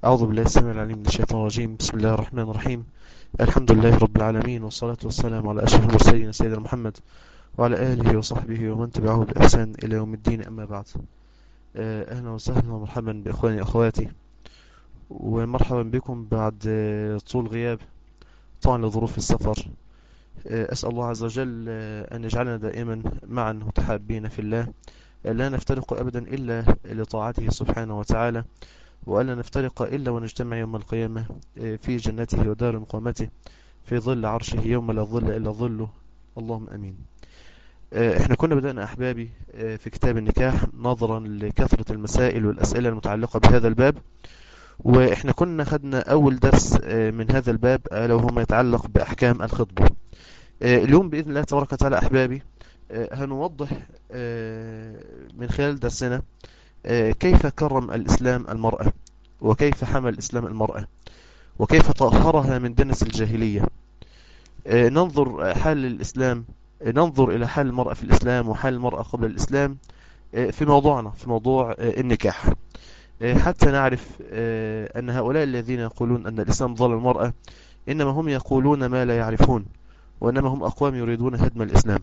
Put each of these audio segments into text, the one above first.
أعوذ بالله السميع العليم من الشيطان الرجيم. بسم الله الرحمن الرحيم. الحمد لله رب العالمين، والصلاة والسلام على أشرف المرسلين سيدنا محمد وعلى آله وصحبه ومن تبعه بإحسان إلى يوم الدين، أما بعد. أهلا وسهلا ومرحبا بإخواني وأخواتي، ومرحبا بكم بعد طول غياب، طبعا لظروف السفر. أسأل الله عز وجل أن يجعلنا دائما معا متحابين في الله، لا نفترق أبدا إلا لطاعته سبحانه وتعالى، وألا نفترق إلا ونجتمع يوم القيامة في جنته ودار مقامته في ظل عرشه يوم لا ظل إلا ظله. اللهم أمين. احنا كنا بدأنا أحبابي في كتاب النكاح نظرا لكثرة المسائل والأسئلة المتعلقة بهذا الباب، وإحنا كنا خدنا أول درس من هذا الباب لو هو ما يتعلق بأحكام الخطبة. اليوم بإذن الله تبارك وتعالى أحبابي هنوضح من خلال درسنا كيف كرم الإسلام المرأة، وكيف حمل الإسلام المرأة، وكيف طهرها من دنس الجاهلية. ننظر حال الإسلام، ننظر إلى حال المرأة في الإسلام وحال المرأة قبل الإسلام في موضوعنا، في موضوع النكاح، حتى نعرف أن هؤلاء الذين يقولون أن الإسلام ظلم المرأة إنما هم يقولون ما لا يعرفون، وإنما هم أقوام يريدون هدم الإسلام.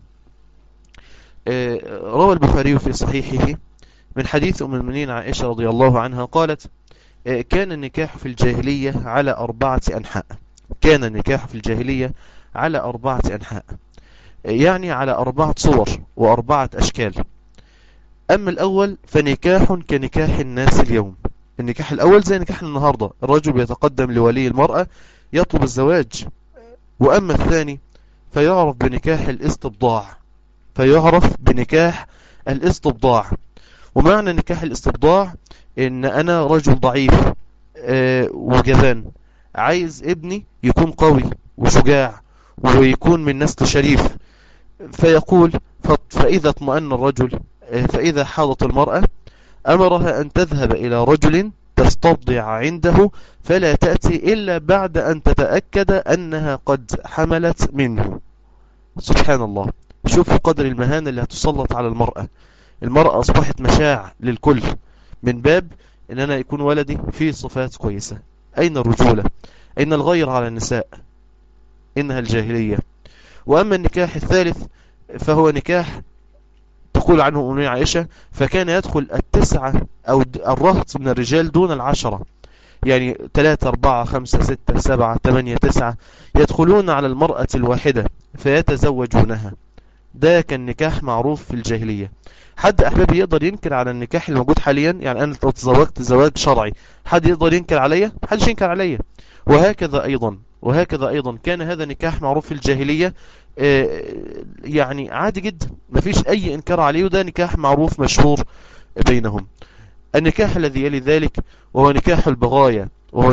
روى البخاري في صحيحه من حديث أم المؤمنين عائشة رضي الله عنها قالت: كان النكاح في الجاهلية على 4 أنحاء. كان النكاح في الجاهلية على 4 أنحاء، يعني على 4 صور و4 أشكال. أما الأول فنكاح كنكاح الناس اليوم. النكاح الأول زي نكاح النهاردة، الرجل بيتقدم لولي المرأة يطلب الزواج. وأما الثاني فيعرف بنكاح الاستبضاع، فيعرف بنكاح الاستبضاع. ومعنى نكاح الاستبضاع ان انا رجل ضعيف وجبان، عايز ابني يكون قوي وشجاع ويكون من نسل شريف، فيقول فإذا اطمأن الرجل، فإذا حاضت المرأة أمرها أن تذهب إلى رجل تستبضع عنده، فلا تأتي إلا بعد أن تتأكد أنها قد حملت منه. سبحان الله، شوفوا قدر المهانة اللي هتسلط على المرأة. المرأة أصبحت مشاع للكل، من باب إن أنا يكون ولدي فيه صفات كويسة. أين الرجولة؟ أين الغير على النساء؟ إنها الجاهلية. وأما النكاح الثالث فهو نكاح تقول عنه أم عائشة: فكان يدخل 9 أو الرهط من الرجال دون 10، يعني 3 4 5 6 7 8 9 يدخلون على المرأة الواحدة فيتزوجونها. ده كان نكاح معروف في الجاهلية. حد أحبابي يقدر ينكر على النكاح الموجود حاليا؟ يعني أنا لو تزوجت زواج شرعي حد يقدر ينكر عليا؟ محدش ينكر عليا. وهكذا أيضا كان هذا نكاح معروف في الجاهلية، يعني عادي جدا، مفيش أي إنكار عليه، وده نكاح معروف مشهور بينهم. النكاح الذي يلي ذلك وهو نكاح البغايا،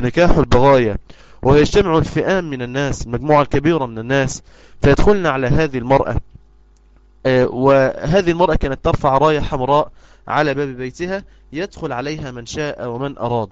ويجتمع الفئام من الناس، المجموعة الكبيرة من الناس، فيدخلن على هذه المرأة. وهذه المرأة كانت ترفع راية حمراء على باب بيتها، يدخل عليها من شاء ومن أراد.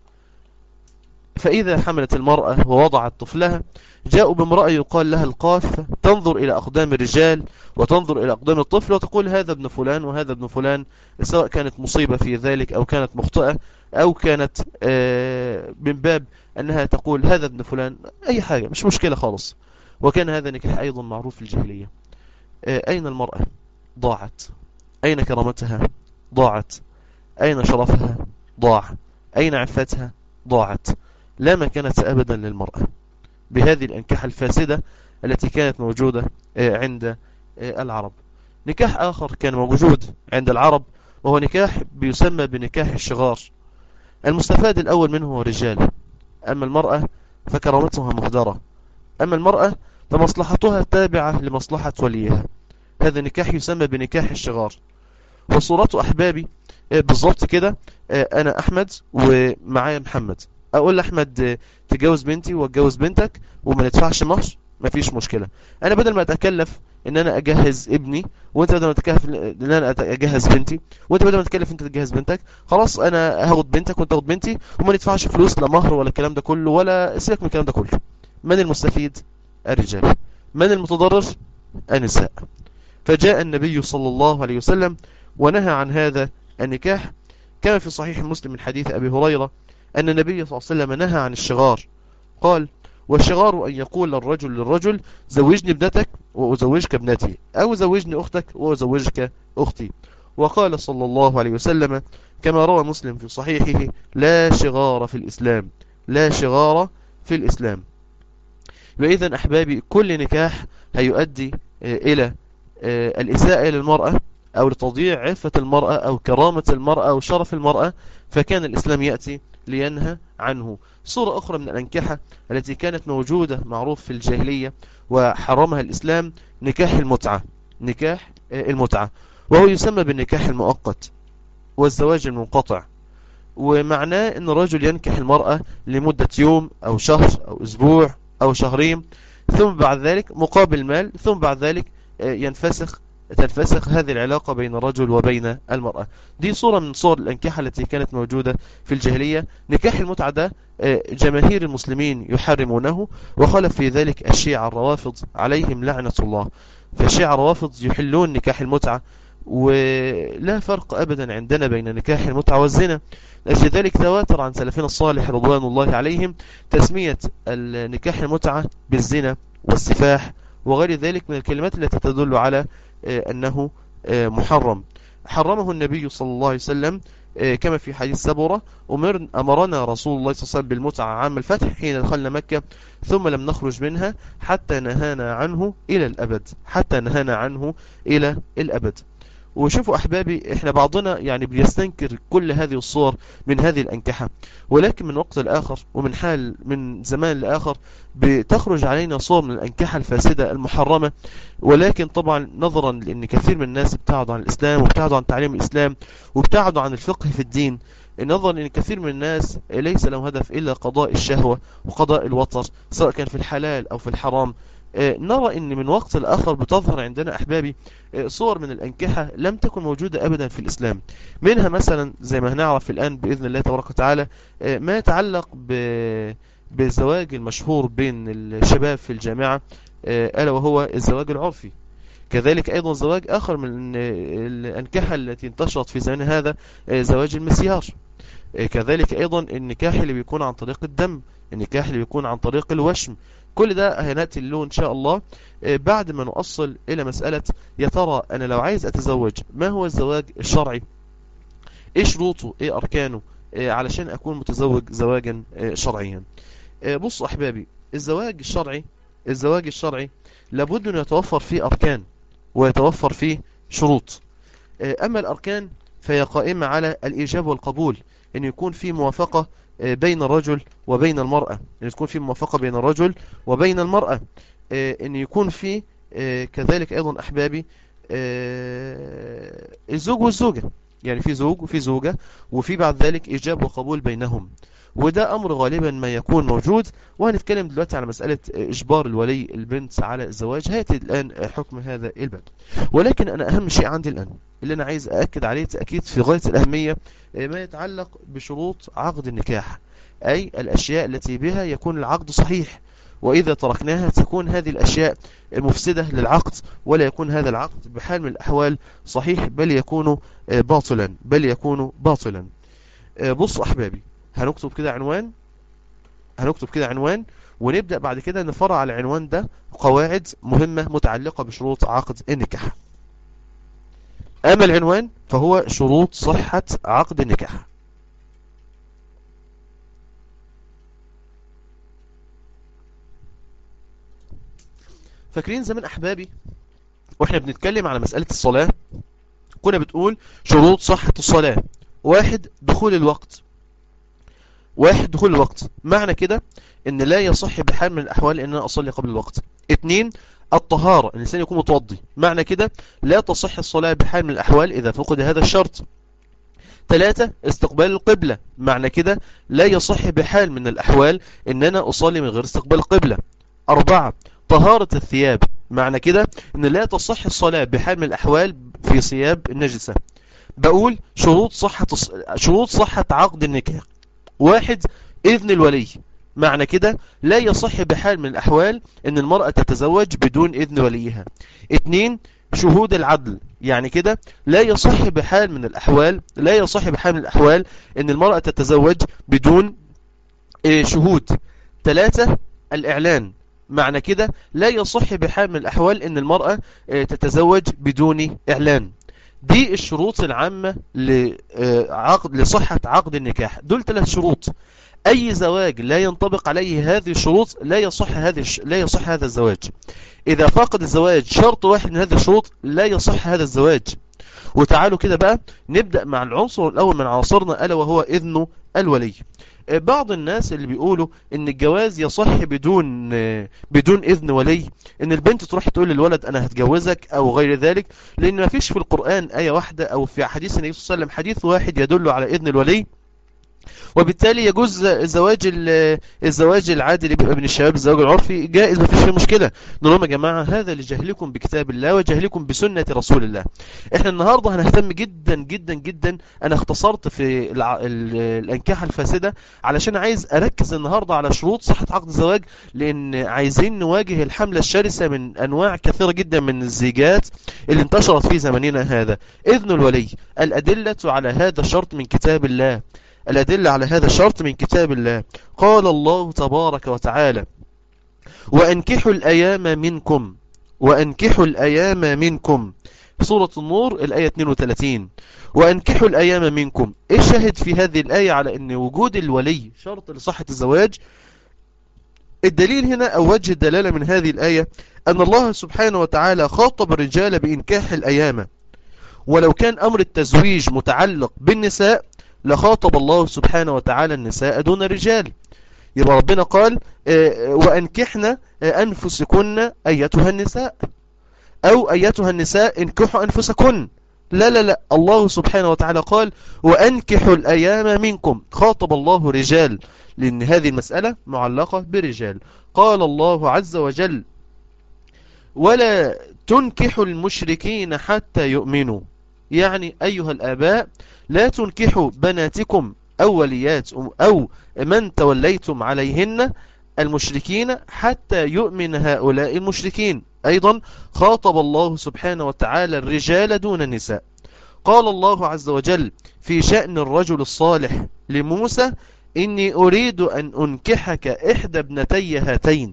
فإذا حملت المرأة ووضعت طفلها جاءوا بامرأة يقال لها القاف، تنظر إلى أقدام الرجال وتنظر إلى أقدام الطفل وتقول: هذا ابن فلان وهذا ابن فلان، سواء كانت مصيبة في ذلك أو كانت مخطئة أو كانت من باب أنها تقول هذا ابن فلان، أي حاجة مش مشكلة خالص. وكان هذا نكاح أيضا معروف في الجاهلية. أين المرأة؟ ضاعت. أين كرامتها؟ ضاعت. أين شرفها؟ ضاع. أين عفتها؟ ضاعت. لا مكانة أبدا للمرأة بهذه الأنكحة الفاسدة التي كانت موجودة عند العرب. نكاح آخر كان موجود عند العرب وهو نكاح بيسمى بنكاح الشغار. المستفاد الأول منه هو الرجال، أما المرأة فكرامتها مهدرة. أما المرأة فمصلحتها تابعة لمصلحة وليها. هذا النكاح يسمى بنكاح الشغار. وصورته أحبابي بالضبط كده: أنا أحمد ومعايا محمد، أقول لأحمد تجوز بنتي واتجوز بنتك وما ندفعش مهر، مفيش مشكلة. أنا بدل ما أتكلف إن أنا أجهز ابني، وأنت بدل ما تكلف إن أنا أجهز بنتي، وأنت بدل ما تكلف أنت تجهز بنتك، خلاص أنا هاخد بنتك وأنت تاخد بنتي، وما ندفعش فلوس لا مهر ولا الكلام ده كله، ولا سيبك من الكلام ده كله. من المستفيد؟ الرجال. من المتضرر؟ النساء. فجاء النبي صلى الله عليه وسلم ونهى عن هذا النكاح، كما في صحيح مسلم من حديث أبي هريرة أن النبي صلى الله عليه وسلم نهى عن الشغار. قال: والشغار أن يقول الرجل للرجل: زوجني ابنتك وأزوجك ابنتي، أو زوجني أختك وأزوجك أختي. وقال صلى الله عليه وسلم كما روى مسلم في صحيحه: لا شغار في الإسلام، لا شغار في الإسلام. وإذن أحبابي كل نكاح هيؤدي إلى الإساءة للمرأة أو لتضييع عفة المرأة أو كرامة المرأة أو شرف المرأة، فكان الإسلام يأتي لينهى عنه. صورة أخرى من الأنكحة التي كانت موجودة معروف في الجاهلية وحرمها الإسلام: نكاح المتعة. نكاح المتعة وهو يسمى بالنكاح المؤقت والزواج المنقطع، ومعناه أن الرجل ينكح المرأة لمدة يوم أو شهر أو أسبوع أو شهرين، ثم بعد ذلك مقابل مال، ثم بعد ذلك تنفسخ هذه العلاقة بين الرجل وبين المرأة. دي صورة من صور الأنكحة التي كانت موجودة في الجاهلية. نكاح المتعة ده جماهير المسلمين يحرمونه، وخالف في ذلك الشيعة الروافض عليهم لعنة الله. فالشيعة الروافض يحلون نكاح المتعة، ولا فرق أبدا عندنا بين نكاح المتعة والزنا. لأجل ذلك تواتر عن سلفنا الصالح رضوان الله عليهم تسمية النكاح المتعة بالزنا والسفاح وغير ذلك من الكلمات التي تدل على أنه محرم. حرمه النبي صلى الله عليه وسلم كما في حديث سبرة: أمرنا رسول الله صلى الله عليه وسلم بالمتعة عام الفتح حين دخلنا مكة، ثم لم نخرج منها حتى نهانا عنه إلى الأبد، حتى نهانا عنه إلى الأبد. وشوفوا أحبابي، إحنا بعضنا يعني بيستنكر كل هذه الصور من هذه الأنكحة، ولكن من وقت لآخر ومن حال من زمان لآخر بتخرج علينا صور من الأنكحة الفاسدة المحرمة. ولكن طبعا نظرا لأن كثير من الناس ابتعدوا عن الإسلام وابتعدوا عن تعليم الإسلام وابتعدوا عن الفقه في الدين، نظرا لأن كثير من الناس ليس له هدف إلا قضاء الشهوة وقضاء الوطر سواء كان في الحلال أو في الحرام، نرى ان من وقت لآخر بتظهر عندنا أحبابي صور من الأنكحة لم تكن موجودة أبدا في الإسلام. منها مثلا زي ما هنعرف الآن بإذن الله تبارك وتعالى ما يتعلق بالزواج المشهور بين الشباب في الجامعة، ألا وهو الزواج العرفي. كذلك أيضا زواج آخر من الأنكحة التي انتشرت في زمان هذا زواج المسيار. كذلك أيضا النكاح اللي بيكون عن طريق الدم، النكاح اللي بيكون عن طريق الوشم. كل ده هنأتي له إن شاء الله بعد ما نوصل إلى مسألة: يا ترى أنا لو عايز أتزوج ما هو الزواج الشرعي؟ إيه شروطه؟ إيه أركانه؟ علشان أكون متزوج زواجا شرعيا. بصوا أحبابي، الزواج الشرعي لابد أن يتوفر فيه أركان ويتوفر فيه شروط. أما الأركان فهي قائمة على الإيجاب والقبول، أن يكون فيه موافقة بين الرجل وبين المرأة، أن تكون فيه موافقة بين الرجل وبين المرأة، أن يكون فيه كذلك أيضا أحبابي الزوج والزوجة، يعني في زوج وفي زوجة وفي بعد ذلك إيجاب وقبول بينهم. وده أمر غالبا ما يكون موجود. وهنتكلم دلوقتي على مسألة إجبار الولي البنت على الزواج، هيأتي الآن حكم هذا الباب. ولكن أنا أهم شيء عندي الآن اللي أنا عايز أأكد عليه تأكيد في غاية الأهمية ما يتعلق بشروط عقد النكاح، أي الأشياء التي بها يكون العقد صحيح، وإذا تركناها تكون هذه الأشياء مفسدة للعقد، ولا يكون هذا العقد بحال من الأحوال صحيح، بل يكون باطلا. بصوا أحبابي، هنكتب كده عنوان ونبدأ بعد كده نفرع على العنوان ده قواعد مهمة متعلقة بشروط عقد النكاح. أما العنوان فهو شروط صحة عقد النكاح. فاكرين زمان أحبابي وإحنا بنتكلم على مسألة الصلاة كنا بتقول شروط صحة الصلاة: واحد، دخول الوقت. معنى كده ان لا يصح بحال من الاحوال ان انا اصلي قبل الوقت. 2، الطهارة، الانسان يكون متوضي. معنى كده لا تصح الصلاة بحال من الاحوال اذا فقد هذا الشرط. 3، استقبال القبلة. معنى كده لا يصح بحال من الاحوال ان انا اصلي من غير استقبال القبلة. 4، طهارة الثياب. معنى كده ان لا تصح الصلاة بحال من الاحوال في ثياب النجسة. بقول شروط صحة عقد النكاح: 1، إذن الولي. معنى كده لا يصح بحال من الأحوال أن المرأة تتزوج بدون إذن وليها. 2، شهود العدل. يعني كده لا يصح بحال من الأحوال أن المرأة تتزوج بدون شهود. 3 الإعلان. معنى كده لا يصح بحال من الأحوال أن المرأة تتزوج بدون إعلان. دي الشروط العامة لصحة عقد النكاح. دول 3 شروط. أي زواج لا ينطبق عليه هذه الشروط لا يصح هذا الزواج. إذا فقد الزواج شرط واحد من هذه الشروط لا يصح هذا الزواج. وتعالوا كده بقى نبدأ مع العنصر الأول من عناصرنا، ألا وهو إذن الولي. بعض الناس اللي بيقولوا ان الجواز يصح بدون اذن ولي، ان البنت تروح تقول للولد انا هتجوزك او غير ذلك، لان ما فيش في القرآن آية واحدة او في حديث النبي صلى الله عليه وسلم حديث واحد يدل على اذن الولي. وبالتالي يجوز الزواج العادي اللي بيبقى بين الشباب، الزواج العرفي جائز، ما فيش فيه مشكله. نقول لهم يا جماعه هذا لجهلكم بكتاب الله وجهلكم بسنه رسول الله. احنا النهارده هنهتم جدا جدا جدا. انا اختصرت في الانكاح الفاسده علشان عايز اركز النهارده على شروط صحه عقد الزواج، لان عايزين نواجه الحمله الشرسه من انواع كثيره جدا من الزيجات اللي انتشرت في زمننا هذا. اذن الولي. الادله على هذا الشرط من كتاب الله. الأدلة على هذا الشرط من كتاب الله. قال الله تبارك وتعالى: وأنكحوا الأيام منكم. وأنكحوا الأيام منكم. سورة النور الآية 32. وأنكحوا الأيام منكم. إيه الشاهد في هذه الآية على أن وجود الولي شرط لصحة الزواج؟ الدليل هنا أو وجه الدلالة من هذه الآية أن الله سبحانه وتعالى خاطب الرجال بإنكاح الأيام، ولو كان أمر التزويج متعلق بالنساء لخاطب الله سبحانه وتعالى النساء دون الرجال. يبقى ربنا قال وأنكحنا أنفسكن أيتها النساء، أو أيتها النساء انكحوا أنفسكن. لا لا لا، الله سبحانه وتعالى قال وأنكحوا الأيام منكم. خاطب الله رجال لأن هذه المسألة معلقة برجال. قال الله عز وجل ولا تنكحوا المشركين حتى يؤمنوا. يعني أيها الآباء لا تنكحوا بناتكم أو وليات أو من توليتم عليهن المشركين حتى يؤمن هؤلاء المشركين. أيضا خاطب الله سبحانه وتعالى الرجال دون النساء. قال الله عز وجل في شأن الرجل الصالح لموسى إني أريد أن أنكحك إحدى ابنتي هاتين.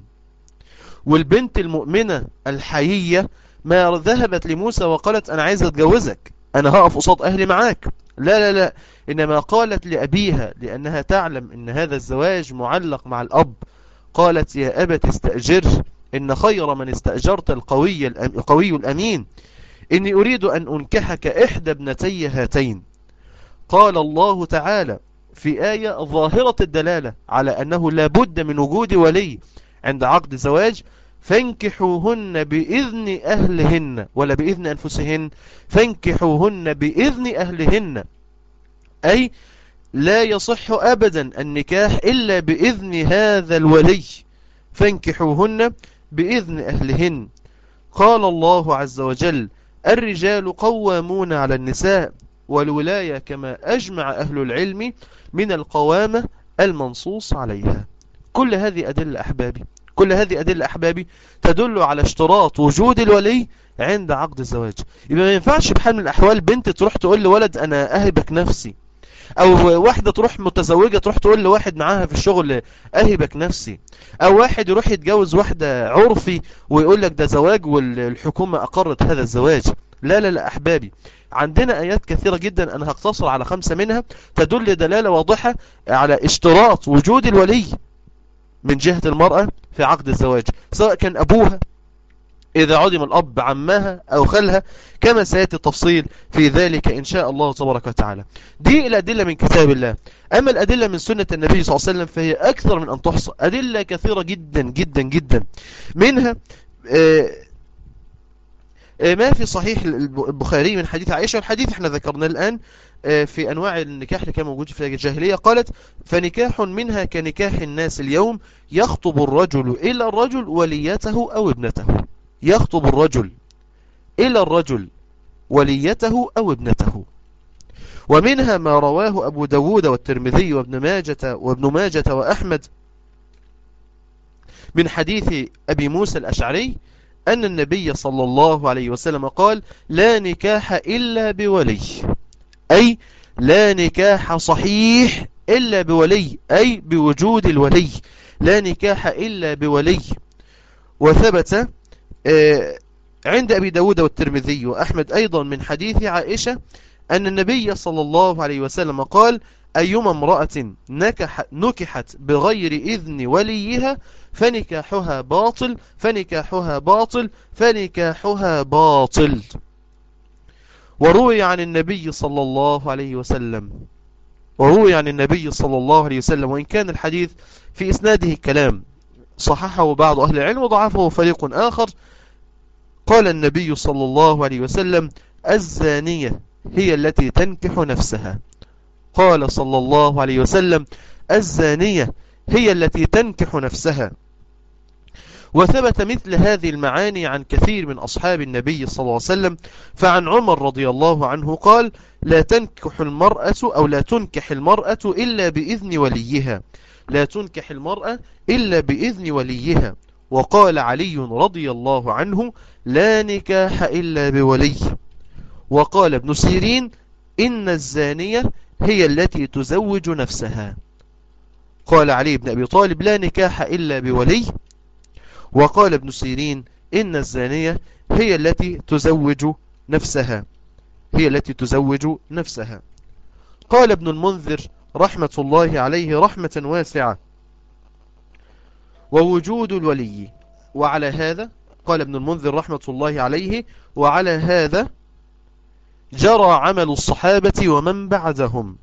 والبنت المؤمنة الحيية ما ذهبت لموسى وقالت أنا عايزة أتجوزك، أنا هقف قصاد أهلي معاك. لا لا لا، إنما قالت لأبيها لأنها تعلم أن هذا الزواج معلق مع الأب. قالت يا أبت استأجر إن خير من استأجرت القوي الأمين. إني أريد أن أنكحك إحدى ابنتي هاتين. قال الله تعالى في آية ظاهرة الدلالة على أنه لا بد من وجود ولي عند عقد زواج: فانكحوهن بإذن أهلهن، ولا بإذن أنفسهن، فانكحوهن بإذن أهلهن. أي لا يصح أبدا النكاح إلا بإذن هذا الولي. فانكحوهن بإذن أهلهن. قال الله عز وجل الرجال قوامون على النساء والولاية كما أجمع أهل العلم من القوامة المنصوص عليها. كل هذه أدلة أحبابي، كل هذه أدلة أحبابي تدل على اشتراط وجود الولي عند عقد الزواج. يبقى ما ينفعش بحال من الأحوال بنت تروح تقول لولد أنا أهبك نفسي، أو واحدة تروح متزوجة تروح تقول لواحد معاها في الشغل أهبك نفسي، أو واحد يروح يتجوز واحدة عرفي ويقول لك ده زواج والحكومة أقرت هذا الزواج. لا لا لا أحبابي، عندنا آيات كثيرة جدا أنا هقتصر على 5 منها تدل دلالة واضحة على اشتراط وجود الولي من جهة المرأة في عقد الزواج، سواء كان أبوها إذا عدم الأب، عمها أو خالها، كما سيأتي التفصيل في ذلك إن شاء الله تبارك وتعالى. دي الأدلة من كتاب الله. أما الأدلة من سنة النبي صلى الله عليه وسلم فهي أكثر من أن تحصى، أدلة كثيرة جدا جدا جدا. منها ما في صحيح البخاري من حديث عائشة، والحديث احنا ذكرناه الآن في أنواع النكاح اللي كان موجود في الجاهلية. قالت فنكاح منها كنكاح الناس اليوم يخطب الرجل إلى الرجل وليته أو ابنته. يخطب الرجل إلى الرجل وليته أو ابنته. ومنها ما رواه أبو داود والترمذي وابن ماجة وأحمد من حديث أبي موسى الأشعري أن النبي صلى الله عليه وسلم قال لا نكاح إلا بولي. أي لا نكاح صحيح إلا بولي، أي بوجود الولي، لا نكاح إلا بولي. وثبت عند أبي داود والترمذي وأحمد أيضا من حديث عائشة أن النبي صلى الله عليه وسلم قال: أيما امرأة نكحت بغير إذن وليها فنكاحها باطل فنكاحها باطل فنكاحها باطل. وروي عن النبي صلى الله عليه وسلم وإن كان الحديث في إسناده كلام، صححه بعض أهل العلم وضعفه فريق آخر. قال النبي صلى الله عليه وسلم: الزانية هي التي تنكح نفسها. قال صلى الله عليه وسلم: الزانية هي التي تنكح نفسها. وثبت مثل هذه المعاني عن كثير من أصحاب النبي صلى الله عليه وسلم. فعن عمر رضي الله عنه قال: لا تنكح المرأة إلا بإذن وليها، لا تنكح المرأة إلا بإذن وليها. وقال علي رضي الله عنه: لا نكاح إلا بولي. وقال ابن سيرين: إن الزانية هي التي تزوج نفسها. قال علي بن أبي طالب: لا نكاح إلا بولي. وقال ابن سيرين: إن الزانية هي التي تزوج نفسها. قال ابن المنذر رحمة الله عليه رحمة واسعة: ووجود الولي. وعلى هذا قال ابن المنذر رحمة الله عليه: وعلى هذا جرى عمل الصحابة ومن بعدهم،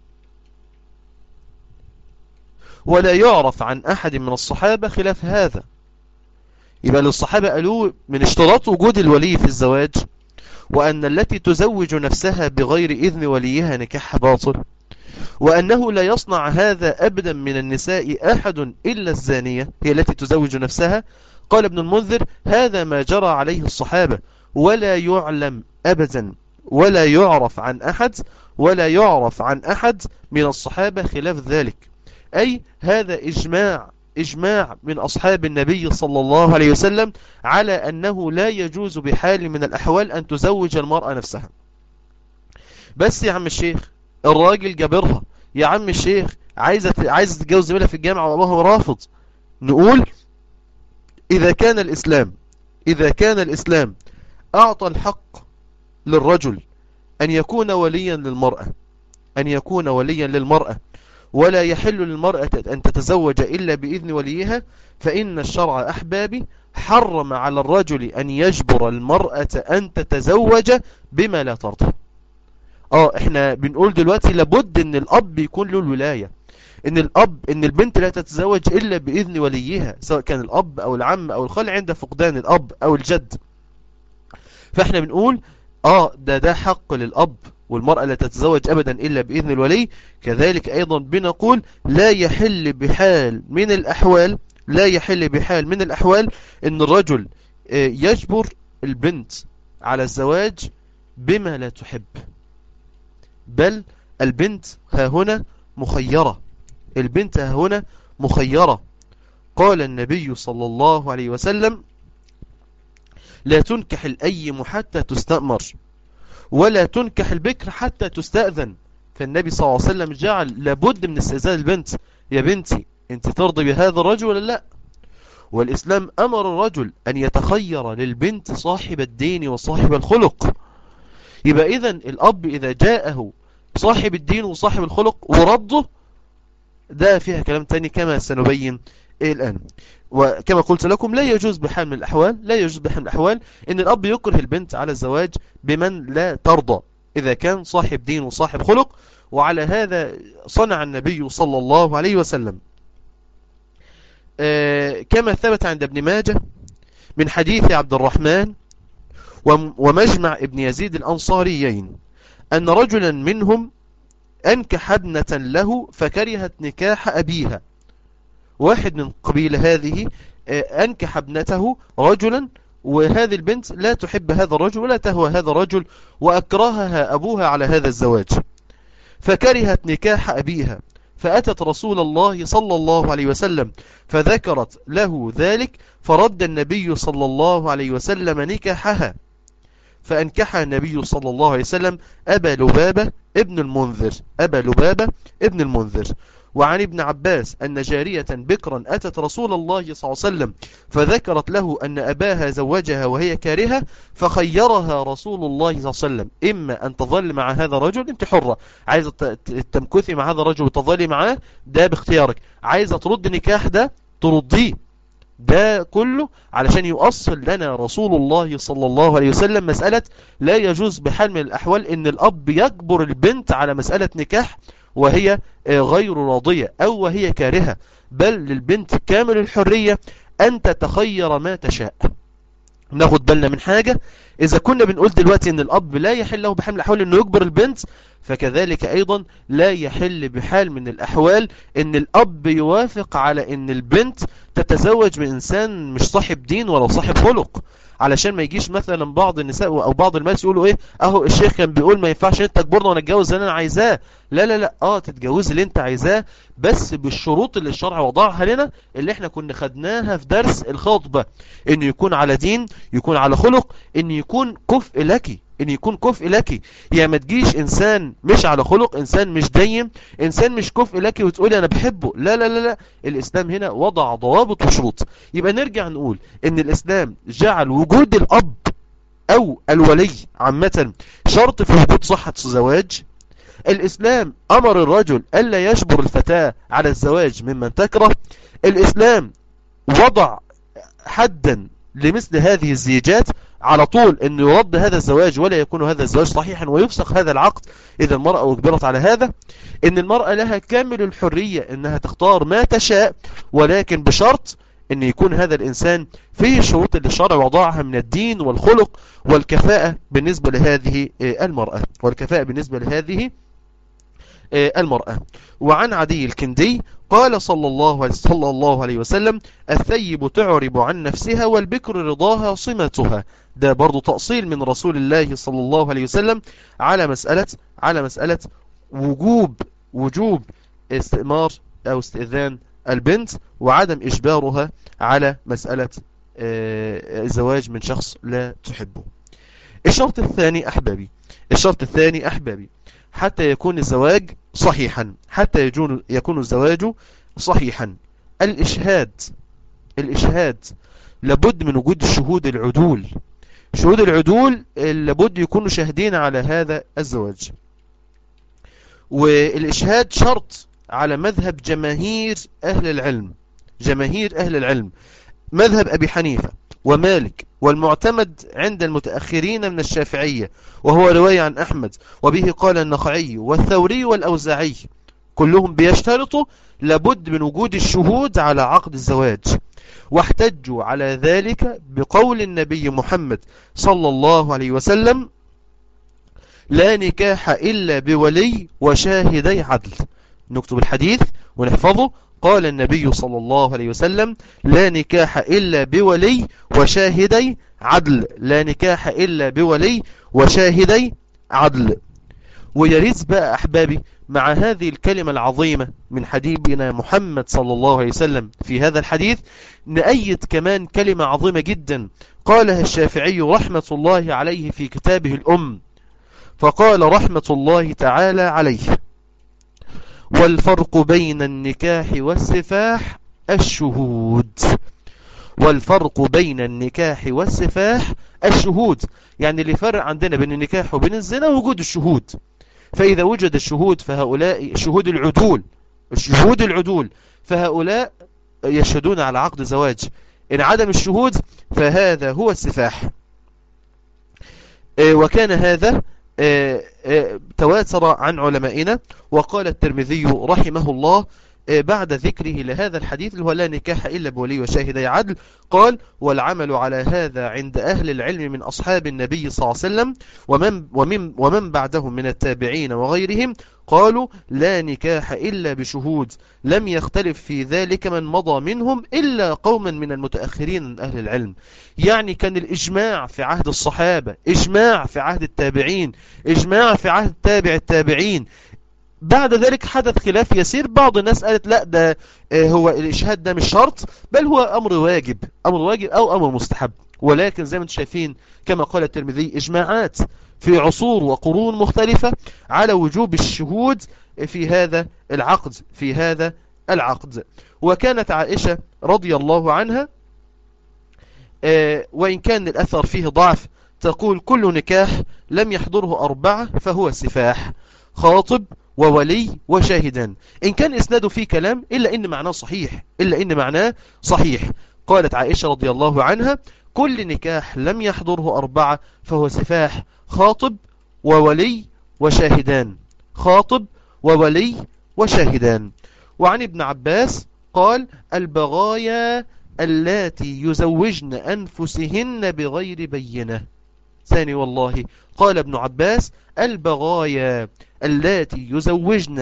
ولا يعرف عن أحد من الصحابة خلاف هذا. يبقى للصحابة قالوا من اشتراط وجود الولي في الزواج، وأن التي تزوج نفسها بغير إذن وليها نكاح باطل، وأنه لا يصنع هذا أبدا من النساء أحد إلا الزانية هي التي تزوج نفسها. قال ابن المنذر: هذا ما جرى عليه الصحابة، ولا يعلم أبدا ولا يعرف عن أحد من الصحابة خلاف ذلك. أي هذا إجماع من أصحاب النبي صلى الله عليه وسلم على أنه لا يجوز بحال من الأحوال أن تزوج المرأة نفسها. بس يا عم الشيخ الراجل جابرها، يا عم الشيخ عايزة تتجوز زميلها في الجامعة وأبوها رافض، نقول إذا كان الإسلام أعطى الحق للرجل أن يكون وليا للمرأة ولا يحل للمرأة أن تتزوج إلا بإذن وليها، فإن الشرع أحبابي حرم على الرجل أن يجبر المرأة أن تتزوج بما لا ترضى. احنا بنقول دلوقتي لابد ان الأب يكون له الولاية، ان البنت لا تتزوج إلا بإذن وليها، سواء كان الأب أو العم أو الخال عند فقدان الأب أو الجد. فاحنا بنقول ده حق للأب، والمرأة لا تتزوج أبدا إلا بإذن الولي. كذلك أيضا بنقول لا يحل بحال من الأحوال أن الرجل يجبر البنت على الزواج بما لا تحب، بل البنت ها هنا مخيرة. قال النبي صلى الله عليه وسلم: لا تنكح الأيم حتى تستأمر، ولا تنكح البكر حتى تستأذن. فالنبي صلى الله عليه وسلم جعل لابد من استئذان البنت، يا بنتي انت ترضي بهذا الرجل ولا لا؟ والإسلام أمر الرجل أن يتخير للبنت صاحب الدين وصاحب الخلق. يبقى إذن الأب إذا جاءه صاحب الدين وصاحب الخلق ورده، ده فيها كلام تاني كما سنبين الآن. وكما قلت لكم لا يجوز بحال من الأحوال أن الأب يكره البنت على الزواج بمن لا ترضى إذا كان صاحب دين وصاحب خلق. وعلى هذا صنع النبي صلى الله عليه وسلم، كما ثبت عند ابن ماجه من حديث عبد الرحمن ومجمع ابن يزيد الأنصاريين أن رجلا منهم أنكح ابنة له فكرهت نكاح أبيها. واحد من قبيلة هذه أنكح ابنته رجلا، وهذه البنت لا تحب هذا الرجل ولا تهوى هذا الرجل، وأكرهها أبوها على هذا الزواج، فكرهت نكاح أبيها، فأتت رسول الله صلى الله عليه وسلم فذكرت له ذلك، فرد النبي صلى الله عليه وسلم نكاحها، فأنكح النبي صلى الله عليه وسلم أبا لبابة ابن المنذر. وعن ابن عباس أن جارية بكرا أتت رسول الله صلى الله عليه وسلم فذكرت له أن أباها زوجها وهي كارهة، فخيرها رسول الله صلى الله عليه وسلم: إما أن تظل مع هذا الرجل، أنت حرة، عايزة تمكثي مع هذا الرجل وتظلي معاه، ده باختيارك، عايزة ترد نكاح ده ترديه. ده كله علشان يؤصل لنا رسول الله صلى الله عليه وسلم مسألة لا يجوز بحال من الأحوال ان الأب يجبر البنت على مسألة نكاح وهي غير راضية أو وهي كارهة، بل للبنت كامل الحرية أن تتخير ما تشاء. ناخد بالنا من حاجة، إذا كنا بنقول دلوقتي ان الأب لا يحل له بحال من الأحوال انه يجبر البنت، فكذلك أيضا لا يحل بحال من الأحوال ان الأب يوافق على ان البنت تتزوج من إنسان مش صاحب دين ولا صاحب خلق، علشان ما يجيش مثلا بعض النساء أو بعض الناس يقولوا إيه، أهو الشيخ كان بيقول ما ينفعش أنت تجبرنا ونتجوز اللي أنا عايزاه. لا لا لا، تتجوز اللي أنت عايزاه، بس بالشروط اللي الشرع وضعها لنا، اللي احنا كنا خدناها في درس الخطبة، إنه يكون على دين، يكون على خلق، إنه يكون كفء لك، ان يكون كفء لك. يعني ما تجيش انسان مش على خلق، انسان مش دين، انسان مش كفء لك وتقولي انا بحبه. لا لا لا لا، الاسلام هنا وضع ضوابط وشروط. يبقى نرجع نقول ان الاسلام جعل وجود الاب او الولي عامة شرط في وجود صحة الزواج. الاسلام امر الرجل الا يجبر الفتاة على الزواج ممن تكره. الاسلام وضع حدا لمثل هذه الزيجات على طول، أن يرد هذا الزواج ولا يكون هذا الزواج صحيحا ويفسخ هذا العقد إذا المرأة أجبرت على هذا. أن المرأة لها كامل الحرية أنها تختار ما تشاء، ولكن بشرط أن يكون هذا الإنسان فيه الشروط اللي الشرع وضعها من الدين والخلق والكفاءة بالنسبة لهذه المرأة، والكفاءة بالنسبة لهذه المرأة. وعن عدي الكندي قال صلى الله عليه وسلم: الثيب تعرب عن نفسها والبكر رضاها صمتها. ده برضو تأصيل من رسول الله صلى الله عليه وسلم على مسألة وجوب استئمار أو استئذان البنت، وعدم إجبارها على مسألة الزواج من شخص لا تحبه. الشرط الثاني أحبابي حتى يكون الزواج صحيحا، حتى يكون الزواج صحيحا، الإشهاد لابد من وجود الشهود العدول. شهود العدول لابد يكونوا شاهدين على هذا الزواج. والإشهاد شرط على مذهب جماهير أهل العلم، مذهب أبي حنيفة ومالك، والمعتمد عند المتأخرين من الشافعية، وهو رواية عن أحمد، وبه قال النخعي والثوري والأوزاعي، كلهم بيشترطوا لابد من وجود الشهود على عقد الزواج. واحتجوا على ذلك بقول النبي محمد صلى الله عليه وسلم: لا نكاح إلا بولي وشاهدي عدل. نكتب الحديث ونحفظه. قال النبي صلى الله عليه وسلم: لا نكاح إلا بولي وشاهدي عدل، لا نكاح إلا بولي وشاهدي عدل. ويريد بقى أحبابي مع هذه الكلمة العظيمة من حبيبنا محمد صلى الله عليه وسلم في هذا الحديث نأيد كمان كلمة عظيمة جدا قالها الشافعي رحمة الله عليه في كتابه الأم، فقال رحمة الله تعالى عليه: والفرق بين النكاح والسفاح الشهود. والفرق بين النكاح والسفاح الشهود، يعني اللي فرق عندنا بين النكاح وبين الزنا وجود الشهود. فإذا وجد الشهود فهؤلاء الشهود العدول فهؤلاء يشهدون على عقد زواج. إن عدم الشهود فهذا هو السفاح. وكان هذا تواتر عن علمائنا. وقال الترمذي رحمه الله بعد ذكره لهذا الحديث اللي هو لا نكاح إلا بولي وشاهدي عدل، قال: والعمل على هذا عند أهل العلم من أصحاب النبي صلى الله عليه وسلم ومن بعدهم من التابعين وغيرهم، قالوا: لا نكاح إلا بشهود. لم يختلف في ذلك من مضى منهم إلا قوما من المتأخرين من أهل العلم. يعني كان الإجماع في عهد الصحابة، إجماع في عهد التابعين، إجماع في عهد تابع التابعين. بعد ذلك حدث خلاف يسير، بعض الناس قالت لا ده هو الإشهاد ده مش شرط، بل هو أمر واجب أو أمر مستحب. ولكن زي ما انتم شايفين كما قال الترمذي إجماعات في عصور وقرون مختلفة على وجوب الشهود في هذا العقد. وكانت عائشة رضي الله عنها وإن كان الأثر فيه ضعف تقول: كل نكاح لم يحضره 4 فهو سفاح، خاطب وولي وشاهدان. إن كان إسناده فيه كلام إلا إن معناه صحيح. قالت عائشة رضي الله عنها: كل نكاح لم يحضره 4 فهو سفاح، خاطب وولي وشاهدان، خاطب وولي وشاهدان. وعن ابن عباس قال: البغايا اللاتي يزوجن أنفسهن بغير بينة. ثاني والله، قال ابن عباس: البغايا اللاتي يزوجن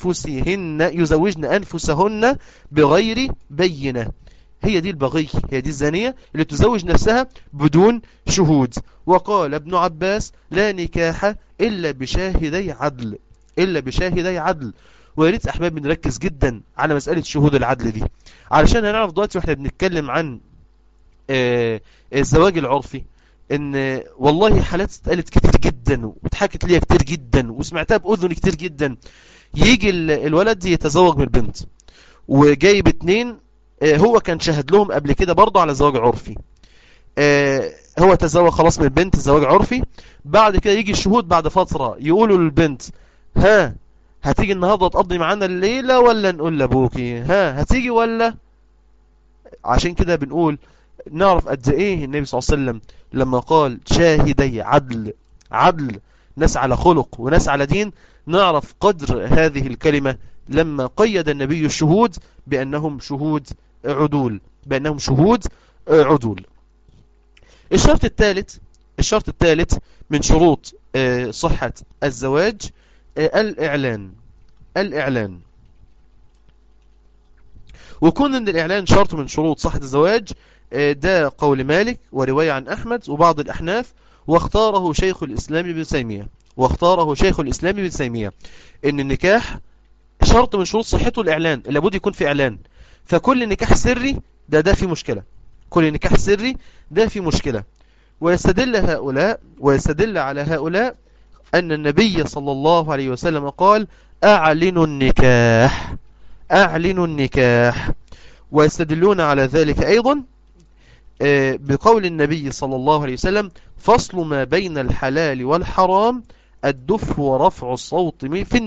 أنفسهن بغير بينة. هي دي البغي، هي دي الزانية اللي تزوج نفسها بدون شهود. وقال ابن عباس: لا نكاح إلا بشاهدي عدل. وياريت أحباب نركز جدا على مسألة شهود العدل دي، علشان هنعرف دلوقتي واحنا بنتكلم عن الزواج العرفي ان والله حالات اتقالت كتير جدا واتحكت ليها كتير جدا وسمعتها بأذن كتير جدا. يجي الولد يتزوج من البنت وجايب 2 هو كان شهد لهم قبل كده برضه على زواج عرفي. هو تزوج خلاص من البنت زواج عرفي، بعد كده يجي الشهود بعد فترة يقولوا للبنت: ها هتيجي النهاردة تقضي معانا الليلة ولا نقول لابوكي؟ ها هتيجي ولا؟ عشان كده بنقول نعرف قد ايه النبي صلى الله عليه وسلم لما قال شاهدي عدل، ناس على خلق وناس على دين، نعرف قدر هذه الكلمة لما قيد النبي الشهود بأنهم شهود عدول. الشرط الثالث من شروط صحة الزواج الإعلان. وكون ان الإعلان شرط من شروط صحة الزواج ده قول مالك ورواية عن أحمد وبعض الأحناف، واختاره شيخ الإسلام ابن تيمية ان النكاح شرط من شروط صحته الإعلان، لابد يكون في إعلان. فكل نكاح سري ده في مشكلة. ويستدل على هؤلاء أن النبي صلى الله عليه وسلم قال: أعلنوا النكاح. ويستدلون على ذلك أيضا بقول النبي صلى الله عليه وسلم: فصل ما بين الحلال والحرام الدف ورفع الصوت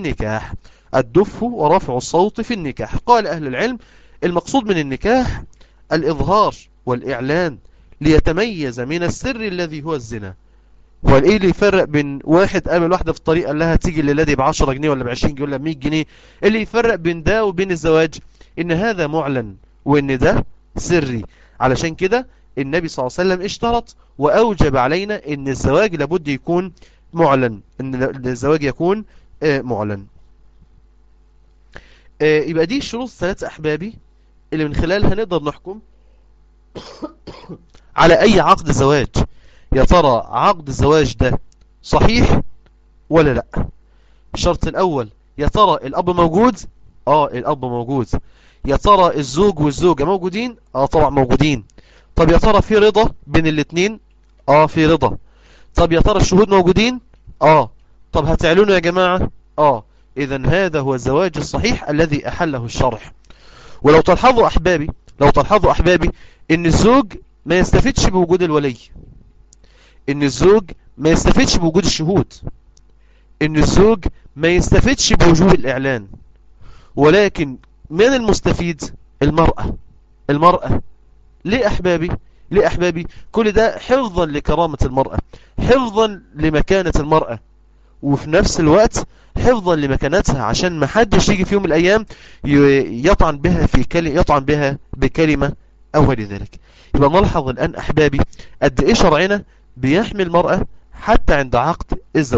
في النكاح. قال أهل العلم: المقصود من النكاح الإظهار والإعلان ليتميز من السر الذي هو الزنا. والايه اللي يفرق بين واحد قابل واحدة في الطريق قال لها تيجي الليلة دي ب10 جنيه ولا ب20 جنيه ولا ب100 جنيه؟ اللي يفرق بين ده وبين الزواج ان هذا معلن وان ده سري. علشان كده النبي صلى الله عليه وسلم اشترط واوجب علينا ان الزواج لابد يكون معلن، يبقى دي الشروط الثلاثة أحبابي اللي من خلالها نقدر نحكم على أي عقد زواج. يا ترى عقد الزواج ده صحيح ولا لا؟ الشرط الأول: يا ترى الأب موجود؟ الأب موجود. يا ترى الزوج والزوجة موجودين؟ طبعا موجودين. طب يا ترى في رضا بين الاثنين؟ في رضا. طب يا ترى الشهود موجودين؟ طب هتعلنوا يا جماعة؟ إذن هذا هو الزواج الصحيح الذي أحله الشرع. ولو تلحظوا أحبابي إن الزوج ما يستفدش بوجود الولي، إن الزوج ما يستفدش بوجود الشهود، إن الزوج ما يستفدش بوجود الإعلان، ولكن من المستفيد المرأة. ليه أحبابي؟ كل ده حفظا لكرامة المرأة، حفظا لمكانة المرأة، وفي نفس الوقت حفظا لمكانتها، عشان ما حدش يجي في يوم من الأيام يطعن بها بكلمة أو غير ذلك. يبقى نلحظ الآن أحبابي قد إيه شرعنا بيحمي المرأة حتى عند عقد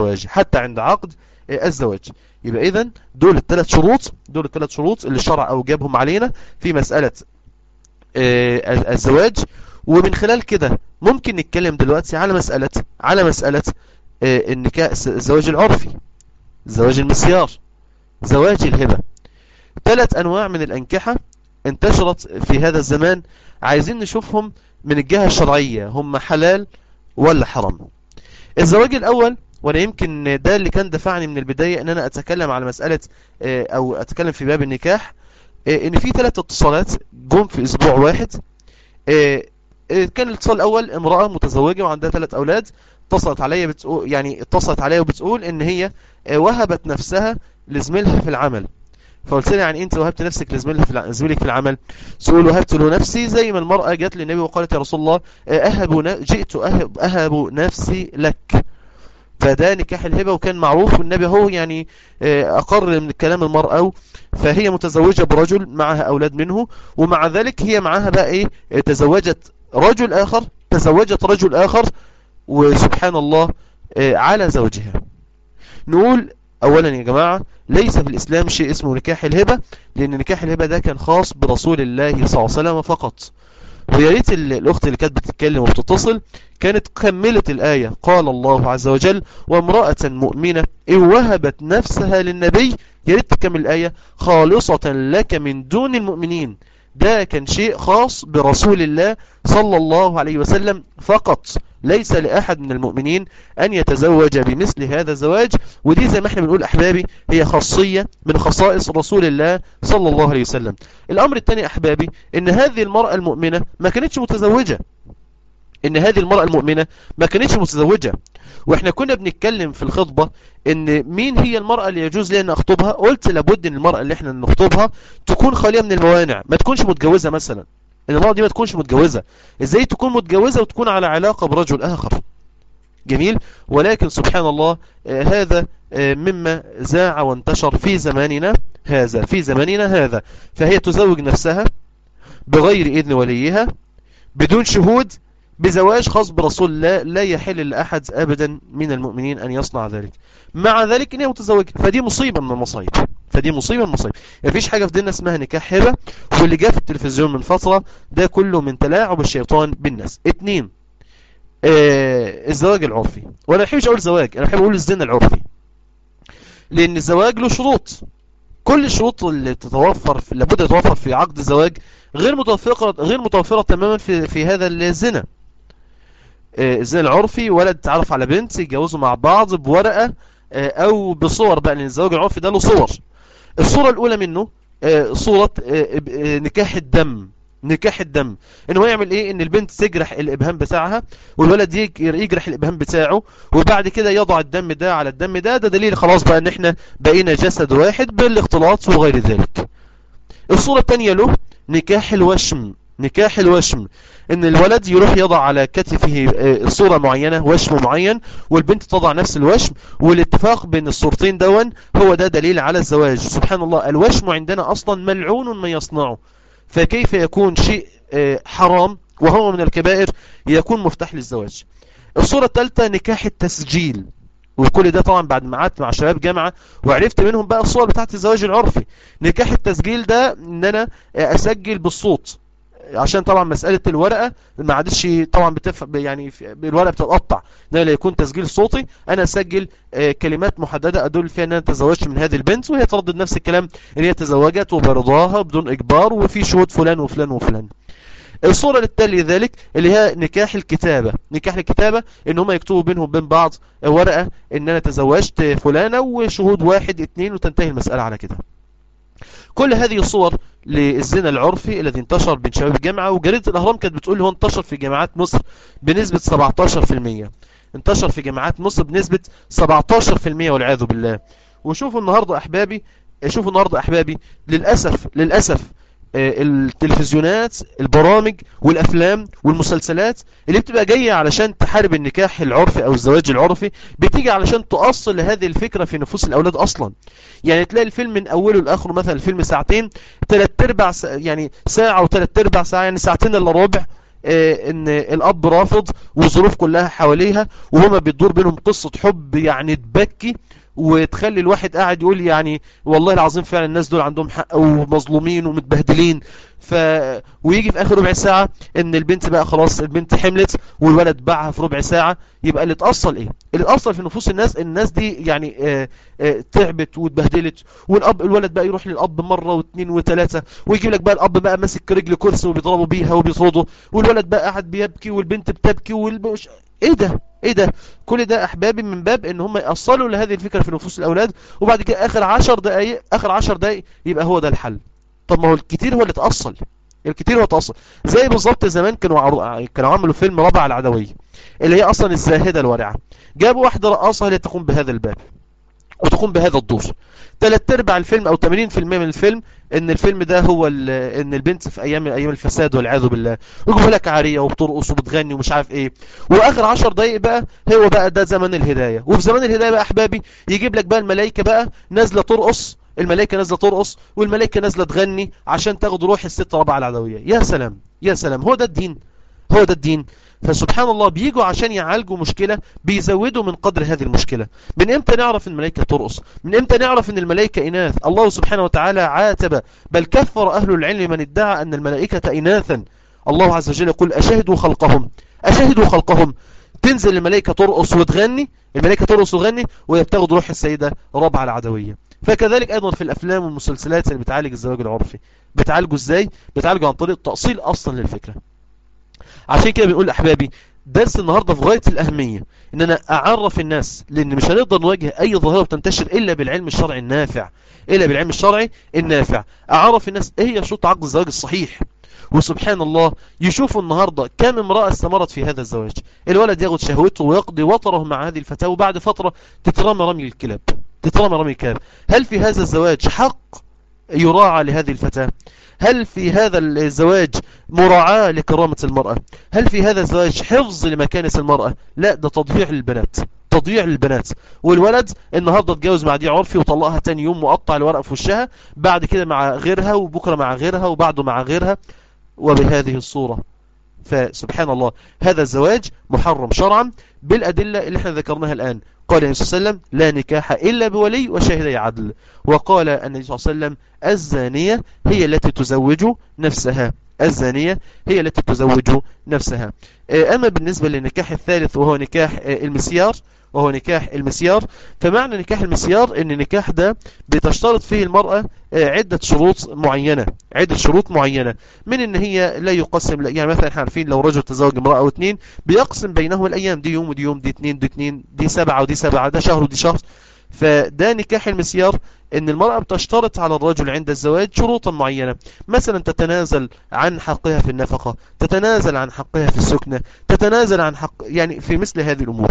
الزواج. يبقى إذن دول الثلاث شروط اللي الشرع أوجبهم علينا في مسألة الزواج. ومن خلال كده ممكن نتكلم دلوقتي على مسألة النكاح، الزواج العرفي، زواج المسيار، زواج الهبة. 3 أنواع من الأنكحة انتشرت في هذا الزمان، عايزين نشوفهم من الجهة الشرعية هم حلال ولا حرام. الزواج الأول وانا يمكن ده اللي كان دفعني من البداية ان انا اتكلم على مسألة او اتكلم في باب النكاح، ان في 3 اتصالات جم في اسبوع واحد. كان الاتصال الاول امرأة متزوجة وعندها 3 اولاد، اتصلت عليا بتقول، يعني اتصلت عليا وبتقول ان هي وهبت نفسها لزميلها في العمل. فقلت لها يعني انت وهبت نفسك لزميلك في العمل؟ تقول وهبت له نفسي زي ما المرأة جت للنبي وقالت يا رسول الله جئت أهب نفسي لك. فده نكاح الهبة، وكان معروف، والنبي هو يعني أقر من كلام المرأة. فهي متزوجة برجل معها أولاد منه، ومع ذلك هي معها بقى إيه، تزوجت رجل آخر وسبحان الله على زوجها. نقول اولا يا جماعة ليس في الاسلام شيء اسمه نكاح الهبة، لان نكاح الهبة ده كان خاص برسول الله صلى الله عليه وسلم فقط. ويا ريت الاخت اللي كانت بتتكلم وبتتصل كانت كملت الآية. قال الله عز وجل وامرأة مؤمنة إن وهبت نفسها للنبي، يا ريت تكمل الآية خالصة لك من دون المؤمنين. ده كان شيء خاص برسول الله صلى الله عليه وسلم فقط، ليس لأحد من المؤمنين أن يتزوج بمثل هذا الزواج. ودي زي ما احنا بنقول أحبابي هي خاصية من خصائص رسول الله صلى الله عليه وسلم. الأمر الثاني أحبابي إن هذه المرأة المؤمنة ما كانتش متزوجة، واحنا كنا بنتكلم في الخطبة ان مين هي المرأة اللي يجوز لنا نخطبها. قلت لابد ان المرأة اللي احنا نخطبها تكون خالية من الموانع، ما تكونش متجوزة مثلا. ان المرأة دي ما تكونش متجوزة. ازاي تكون متجوزة وتكون على علاقة برجل اخر؟ جميل. ولكن سبحان الله هذا مما زاع وانتشر في زماننا هذا. فهي تزوج نفسها بغير إذن وليها بدون شهود، بزواج خاص برسول الله لا يحل لأحد أبدا من المؤمنين أن يصنع ذلك. مع ذلك إنها متزوجة، فدي مصيبة من المصايب. مفيش حاجة في ديننا اسمها نكاح هبة، واللي جاء في التلفزيون من فترة ده كله من تلاعب الشيطان بالناس. 2 الزواج العرفي. وانا ما بحبش اقول زواج، انا بحب اقول الزنا العرفي، لان الزواج له شروط. كل الشروط اللي لابد تتوفر في عقد الزواج غير متوفرة تماما في هذا الزنا. الزنا العرفي ولد تعرف على بنت يتجوزوا مع بعض بورقة او بصور بقى، لان الزواج العرفي ده له صور. الصورة الاولى منه صورة نكاح الدم. ان هو يعمل ايه، ان البنت تجرح الابهام بتاعها والولد يجرح الابهام بتاعه، وبعد كده يضع الدم ده على الدم ده دليل خلاص بقى ان احنا بقينا جسد واحد بالاختلاط وغير ذلك. الصورة الثانية له نكاح الوشم. ان الولد يروح يضع على كتفه صورة معينة، وشم معين، والبنت تضع نفس الوشم، والاتفاق بين الصورتين دون هو ده دليل على الزواج. سبحان الله الوشم عندنا اصلا ملعون من يصنعه، فكيف يكون شيء حرام وهو من الكبائر يكون مفتاح للزواج؟ الصورة الثالثة نكاح التسجيل. وكل ده طبعا بعد ما قعدت مع شباب جامعة وعرفت منهم بقى الصور بتاعت الزواج العرفي. نكاح التسجيل ده ان انا اسجل بالصوت، عشان طبعا مسألة الورقة ما عادش طبعا يعني الورقة بتتقطع، لا يكون تسجيل صوتي. انا اسجل كلمات محددة ادل فيها ان انا تزوجت من هذه البنت، وهي تردد نفس الكلام ان هي تزوجت وبرضاها بدون اجبار وفي شهود فلان وفلان وفلان. الصورة للتالي ذلك اللي هي نكاح الكتابة ان هم يكتبوا بينهم بين بعض ورقة ان انا تزوجت فلانة وشهود 1 2 وتنتهي المسألة على كده. كل هذه الصور للزنا العرفي الذي انتشر بين شباب الجامعة، وجريدة الأهرام كانت بتقول هو انتشر في جامعات مصر بنسبة 17%. انتشر في جامعات مصر بنسبة 17% والعياذ بالله. وشوفوا النهاردة أحبابي للأسف التلفزيونات، البرامج والأفلام والمسلسلات اللي بتبقى جاية علشان تحارب النكاح العرفي أو الزواج العرفي بتيجي علشان تؤصل لهذه الفكرة في نفوس الأولاد أصلا. يعني تلاقي الفيلم من أوله لآخره مثلا الفيلم ساعتين 3/4 يعني ساعة و3/4 ساعة، يعني 2 إلا ربع، ان الاب رافض والظروف كلها حواليها وهما بيدور بينهم قصة حب يعني تبكي، وتخلي الواحد قاعد يقول يعني والله العظيم فعلا الناس دول عندهم حق ومظلومين ومتبهدلين. ويجي في اخر ربع ساعة ان البنت بقى خلاص البنت حملت والولد باعها في ربع ساعة. يبقى اللي اتأصل ايه؟ اللي اتأصل في نفوس الناس دي يعني تعبت واتبهدلت. الولد بقى يروح للاب مرة واثنين وثلاثة، ويجيب لك بقى الاب بقى ماسك رجل كرسي وبيضربوا بيها وبيطردوا، والولد بقى قاعد بيبكي والبنت بتبكي ايه ايه ده؟ كل ده احبابي من باب ان هم يأصلوا لهذه الفكرة في نفوس الاولاد، وبعد كده اخر 10 دقائق، اخر 10 دقائق يبقى هو ده الحل. طب ما هو الكتير هو اللي تأصل، الكتير هو تأصل. زي بالظبط زمان كانوا عملوا فيلم رابعة العدوية، اللي هي اصلا الزاهدة الورعة. جابوا واحدة رقاصة اللي تقوم بهذا الباب وتقوم بهذا الدور. 3/4 الفيلم او 80% من الفيلم ان الفيلم ده هو ان البنت في ايام الفساد والعياذ بالله، ويجيبوا لك عاريه وبترقص وبتغني ومش عارف ايه. واخر 10 دقايق بقى هو بقى ده زمان الهدايه. وفي زمان الهدايه بقى احبابي يجيب لك بقى الملائكه بقى نازله ترقص، الملائكه نازله ترقص والملائكه نازله تغني عشان تاخد روح الست رابعه العدويه. يا سلام يا سلام، هو ده الدين، هو ده الدين. فسبحان الله بيجوا عشان يعالجوا مشكلة بيزودوا من قدر هذه المشكلة. من امتى نعرف ان الملائكة ترقص؟ من امتى نعرف ان الملائكة إناث؟ الله سبحانه وتعالى عاتب بل كفر أهل العلم من ادعى أن الملائكة إناثا. الله عز وجل يقول أشهدوا خلقهم، أشهدوا خلقهم. تنزل الملائكة ترقص وتغني، الملائكة ترقص وتغني ويبتغض روح السيدة رابعة العدوية. فكذلك أيضا في الأفلام والمسلسلات اللي بتعالج الزواج العرفي، بتعالجه ازاي؟ بتعالجه عن طريق تأصيل أصلا للفكرة. عشان كده بنقول أحبابي درس النهاردة في غاية الأهمية إن أنا أعرف الناس، لأن مش هنقدر نواجه أي ظاهرة بتنتشر إلا بالعلم الشرعي النافع، إلا بالعلم الشرعي النافع. أعرف الناس إيه هي شروط عقد الزواج الصحيح. وسبحان الله يشوفوا النهاردة كم امرأة استمرت في هذا الزواج. الولد ياخد شهوته ويقضي وطره مع هذه الفتاة، وبعد فترة تترمى رمي الكلاب، تترمى رمي الكلاب. هل في هذا الزواج حق يراعى لهذه الفتاة؟ هل في هذا الزواج مراعاة لكرامة المرأة؟ هل في هذا الزواج حفظ لمكانة المرأة؟ لا، ده تضييع للبنات، تضييع للبنات. والولد النهاردة اتجوز مع دي عرفي وطلقها تاني يوم وقطع الورق في وشها، بعد كده مع غيرها، وبكرة مع غيرها، وبعده مع غيرها، وبهذه الصورة. فسبحان الله هذا الزواج محرم شرعا بالأدلة اللي احنا ذكرناها الآن. قال النبي صلى الله عليه وسلم لا نكاح إلا بولي وشاهدي عدل. وقال النبي صلى الله عليه وسلم الزانية هي التي تزوج نفسها، الزانية هي التي تزوج نفسها. أما بالنسبة للنكاح الثالث وهو نكاح المسيار، وهو نكاح المسيار، فمعنى نكاح المسيار ان النكاح ده بتشترط فيه المرأة عدة شروط معينة، عدة شروط معينة. من ان هي لا يقسم، يعني مثلا احنا عارفين لو رجل تزوج امرأة او اتنين بيقسم بينهم الايام، دي يوم ودي يوم، دي اتنين دي اتنين، دي 7 ودي 7، ده شهر ودي شهر. فده نكاح المسيار، ان المرأة بتشترط على الرجل عند الزواج شروطا معينة، مثلا تتنازل عن حقها في النفقة، تتنازل عن حقها في السكنة، تتنازل عن حق، يعني في مثل هذه الامور.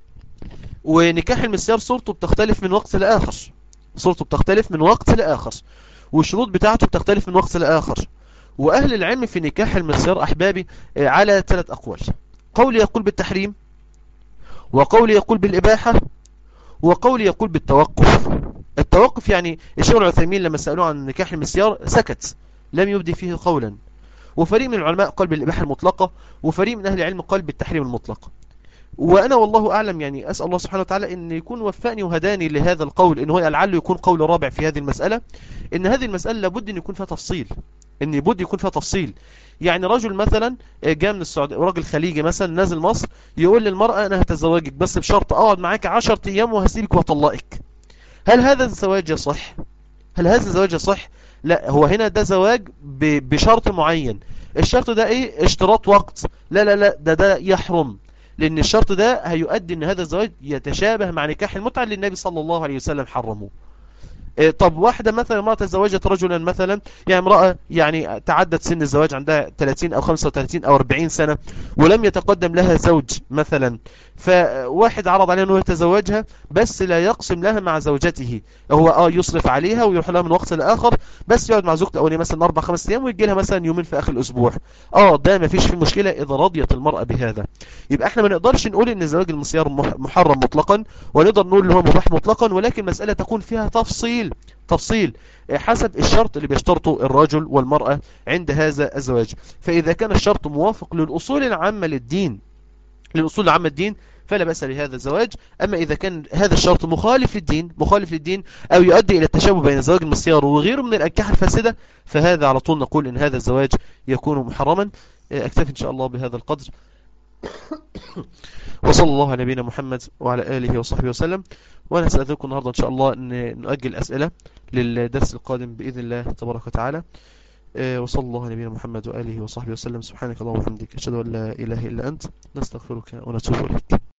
ونكاح المسيار صورته بتختلف من وقت لآخر، صورته بتختلف من وقت لآخر، والشروط بتاعته بتختلف من وقت لآخر. وأهل العلم في نكاح المسيار أحبابي على 3 أقوال. قول يقول بالتحريم، وقول يقول بالإباحة، وقول يقول بالتوقف. التوقف يعني الشيخ العثيمين لما سألوه عن نكاح المسيار سكت، لم يبدي فيه قولا. وفريق من العلماء قال بالإباحة المطلقة، وفريق من أهل العلم قال بالتحريم المطلق. وأنا والله أعلم، يعني أسأل الله سبحانه وتعالى أن يكون وفقني وهداني لهذا القول، إن هو لعله يكون قول رابع في هذه المسألة. إن هذه المسألة لابد أن يكون فيها تفصيل، إن لابد يكون فيها تفصيل. يعني رجل مثلا جاء من السعودية، راجل خليجي مثلا نازل مصر، يقول للمرأة أنا هتزوجك بس بشرط أقعد معاك 10 أيام وهسيبك وهطلقك. هل هذا الزواج يصح؟ هل هذا الزواج يصح؟ لا، هو هنا ده زواج بشرط معين. الشرط ده إيه؟ اشتراط وقت. لا لا لا، ده يحرم، لأن الشرط ده هيؤدي أن هذا الزواج يتشابه مع نكاح المتعة اللي النبي صلى الله عليه وسلم حرمه. طب واحدة مثلا امرأة تزوجت رجلا مثلا، يعني امرأة يعني تعدت سن الزواج عندها 30 أو 35 أو 40 سنة ولم يتقدم لها زوج مثلا، فواحد عرض عليها أنه يتزوجها بس لا يقسم لها مع زوجته، هو يصرف عليها ويروح لها من وقت لآخر، بس يقعد مع زوجته الأولانية مثلا 4-5 أيام ويجي لها مثلا يومين في آخر الأسبوع. ده ما فيش فيه مشكلة إذا رضيت المرأة بهذا. يبقى احنا ما نقدرش نقول ان الزواج المسيار محرم مطلقا، ونقدر نقول ان هو مباح مطلقا، ولكن مسألة تكون فيها تفصيل حسب الشرط اللي بيشترطه الرجل والمرأة عند هذا الزواج. فإذا كان الشرط موافق للأصول العامة للدين، للأصول العامة الدين، فلا بأس لهذا الزواج. أما إذا كان هذا الشرط مخالف للدين أو يؤدي إلى التشابه بين الزواج المسيار وغيره من الأنكاح الفاسدة، فهذا على طول نقول إن هذا الزواج يكون محرما. أكتفي إن شاء الله بهذا القدر، وصلى الله على نبينا محمد وعلى آله وصحبه وسلم. وأنا سأذكر النهاردة إن شاء الله أن نؤجل أسئلة للدرس القادم بإذن الله تبارك وتعالى. وصلى الله على نبينا محمد وآله وصحبه وسلم. سبحانك اللهم وبحمدك، أشهد أن لا إله إلا أنت، نستغفرك ونتوب إليك.